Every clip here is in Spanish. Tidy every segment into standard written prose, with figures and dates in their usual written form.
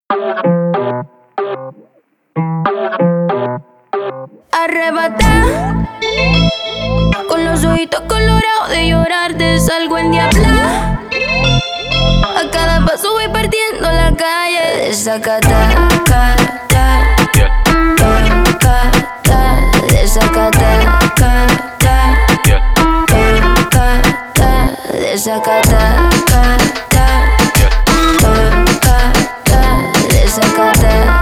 Arrebatada, con los ojitos colorados de llorar, te salgo en diabla. A cada paso voy partiendo la calle. Desacata, cata, cata, desacata, cata, cata, desacata, cata, cata, desacata,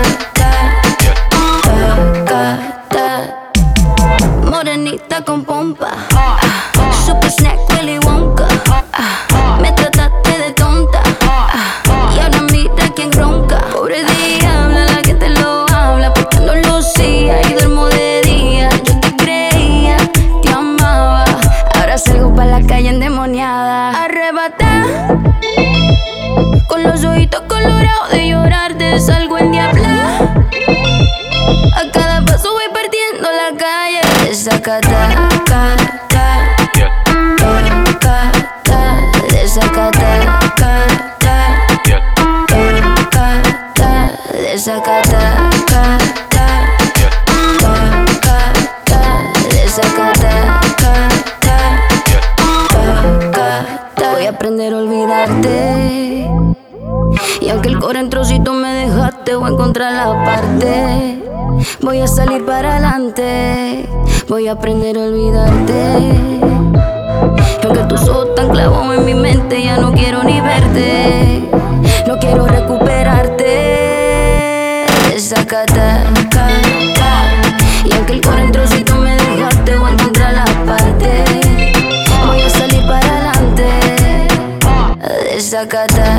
cata. Morenita con pompa, super snack Willy Wonka. Me trataste de tonta y ahora mira quién ronca. Pobre diabla, la que te lo habla porque no lucía y duermo de día. Yo te creía, te amaba, ahora salgo pa' la calle endemoniada. Arrebatada, con los ojitos colorados de llorar, te salgo en diabla. A cada paso voy partiendo la calle. Desacata, cata, cata, desacata, cata, cata, desacata, cata, cata, desacata, cata. Voy a aprender a olvidarte, y aunque el coro en trocitos me dejaste, voy a encontrar la parte. Voy a salir para adelante, voy a aprender a olvidarte. Y aunque tus ojos tan clavados en mi mente, ya no quiero ni verte, no quiero recuperarte. Desacata, cata, y aunque el coro en trocitos me dejaste, voy a encontrar la parte. Voy a salir para adelante. Desacata.